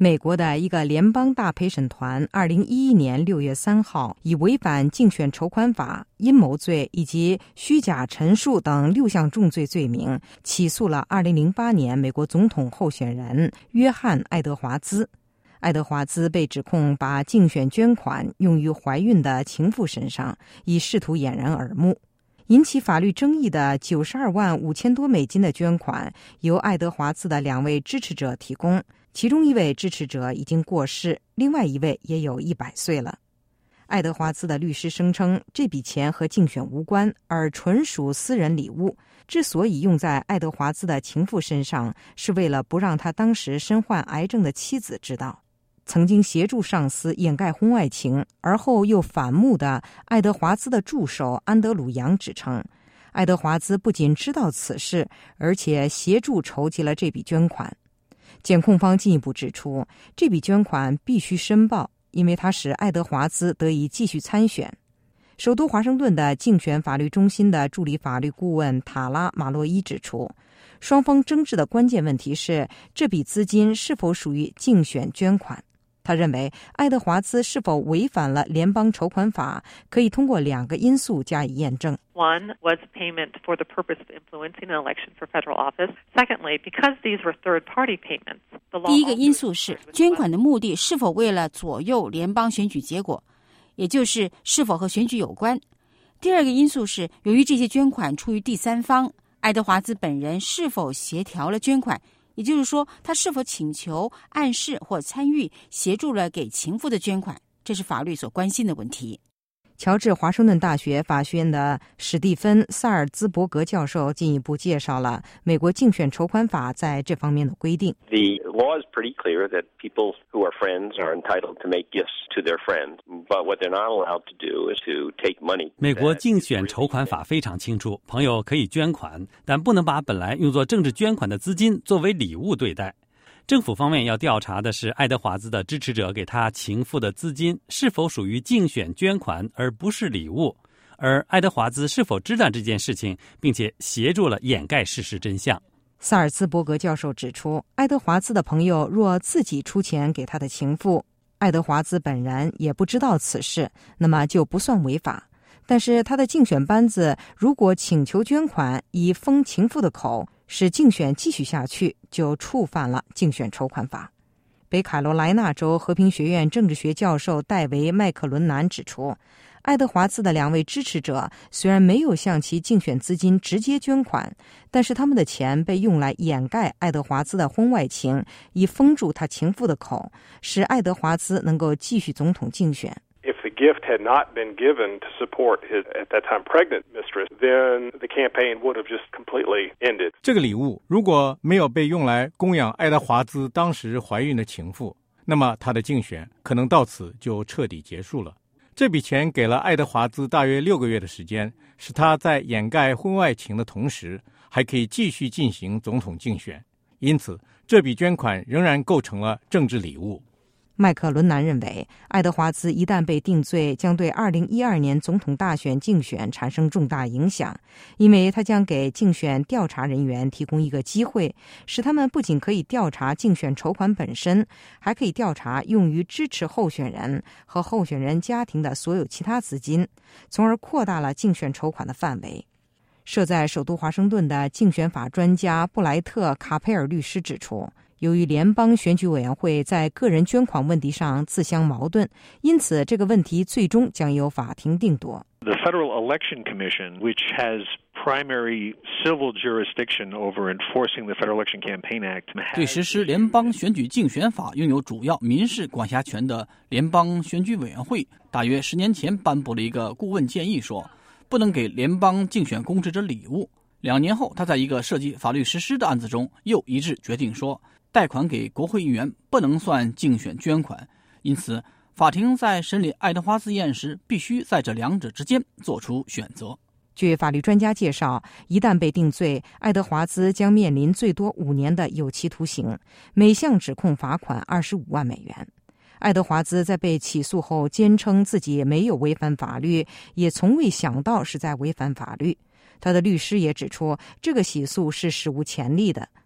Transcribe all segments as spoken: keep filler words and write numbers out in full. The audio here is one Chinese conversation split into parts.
美国的一个联邦大陪审团二零一一年六月三号以违反竞选筹款法、阴谋罪以及虚假陈述等六项重罪罪名起诉了二零零八年美国总统候选人约翰·爱德华兹。爱德华兹被指控把竞选捐款用于怀孕的情妇身上，以试图掩人耳目。引起法律争议的九十二万五千多美金的捐款由爱德华兹的两位支持者提供，其中一位支持者已经过世，另外一位也有一百岁了。爱德华兹的律师声称，这笔钱和竞选无关，而纯属私人礼物。之所以用在爱德华兹的情妇身上，是为了不让他当时身患癌症的妻子知道。曾经协助上司掩盖婚外情，而后又反目的爱德华兹的助手安德鲁·杨指称，爱德华兹不仅知道此事，而且协助筹集了这笔捐款。检控方进一步指出，这笔捐款必须申报，因为它使爱德华兹得以继续参选。首都华盛顿的竞选法律中心的助理法律顾问塔拉·马洛伊指出，双方争执的关键问题是这笔资金是否属于竞选捐款。他认为爱德华兹是否违反了联邦筹款法，可以通过两个因素加以验证。 One was payment for the purpose of influencing an election for federal office. Secondly, because these were third-party payments, the law 第一个因素是捐款的目的是否为了左右联邦选举结果，也就是是否和选举有关。第二个因素是，由于这些捐款出于第三方，爱德华兹本人是否协调了捐款，也就是说，他是否请求、暗示或参与协助了给情妇的捐款，这是法律所关心的问题。 乔治华盛顿大学法学院的史蒂芬·萨尔兹伯格教授进一步介绍了美国竞选筹款法在这方面的规定。 The law is pretty clear that people who are friends are entitled to make gifts to their friends, but what they're not allowed to do is to take money. 美国竞选筹款法非常清楚，朋友可以捐款，但不能把本来用作政治捐款的资金作为礼物对待。政府方面要调查的是爱德华兹的支持者给他情妇的资金是否属于竞选捐款而不是礼物，而爱德华兹是否知道这件事情并且协助了掩盖事实真相。 萨尔兹伯格教授指出，爱德华兹的朋友若自己出钱给他的情妇，爱德华兹本人也不知道此事，那么就不算违法。但是他的竞选班子如果请求捐款以封情妇的口，使竞选继续下去，就触犯了竞选筹款法。北卡罗来纳州和平学院政治学教授戴维·麦克伦南指出，爱德华兹的两位支持者虽然没有向其竞选资金直接捐款，但是他们的钱被用来掩盖爱德华兹的婚外情，以封住他情妇的口，使爱德华兹能够继续总统竞选。 If the gift had not been given to support his, at that time, pregnant mistress, then the campaign would have just completely ended. 这个礼物如果没有被用来供养爱德华兹当时怀孕的情妇，那么他的竞选可能到此就彻底结束了。这笔钱给了爱德华兹大约六个月的时间，使他在掩盖婚外情的同时，还可以继续进行总统竞选。因此，这笔捐款仍然构成了政治礼物。 麦克伦南认为，爱德华兹一旦被定罪，将对二零一二年总统大选竞选产生重大影响，因为他将给竞选调查人员提供一个机会，使他们不仅可以调查竞选筹款本身，还可以调查用于支持候选人和候选人家庭的所有其他资金，从而扩大了竞选筹款的范围。设在首都华盛顿的竞选法专家布莱特·卡佩尔律师指出，由于联邦选举委员会在个人捐款问题上自相矛盾，因此这个问题最终将由法庭定夺。 The Federal Election Commission, which has primary civil jurisdiction over enforcing the Federal Election Campaign Act, 对实施联邦选举竞选法拥有主要民事管辖权的联邦选举委员会，大约十年前颁布了一个顾问建议，说不能给联邦竞选公职者礼物。两年后，他在一个涉及法律实施的案子中又一致决定说，贷款给国会议员不能算竞选捐款。因此，法庭在审理爱德华兹一案时，必须在这两者之间做出选择。 据法律专家介绍，一旦被定罪，爱德华兹将面临最多五年的有期徒刑，每项指控罚款二十五万美元。爱德华兹在被起诉后坚称自己没有违反法律，也从未想到是在违反法律。他的律师也指出，这个起诉是史无前例的。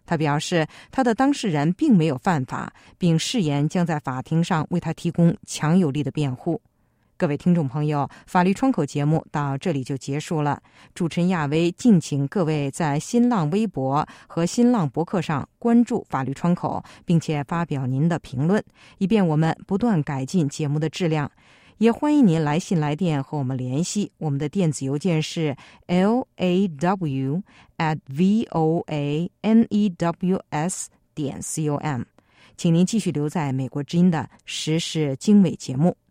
他表示，他的当事人并没有犯法，并誓言将在法庭上为他提供强有力的辩护。各位听众朋友，法律窗口节目到这里就结束了。主持人亚薇敬请各位在新浪微博和新浪博客上关注法律窗口，并且发表您的评论，以便我们不断改进节目的质量。也欢迎您来信来电和我们联系，我们的电子邮件是 l a w at v o a n e w s 点 com。请您继续留在美国之音的时事经纬节目。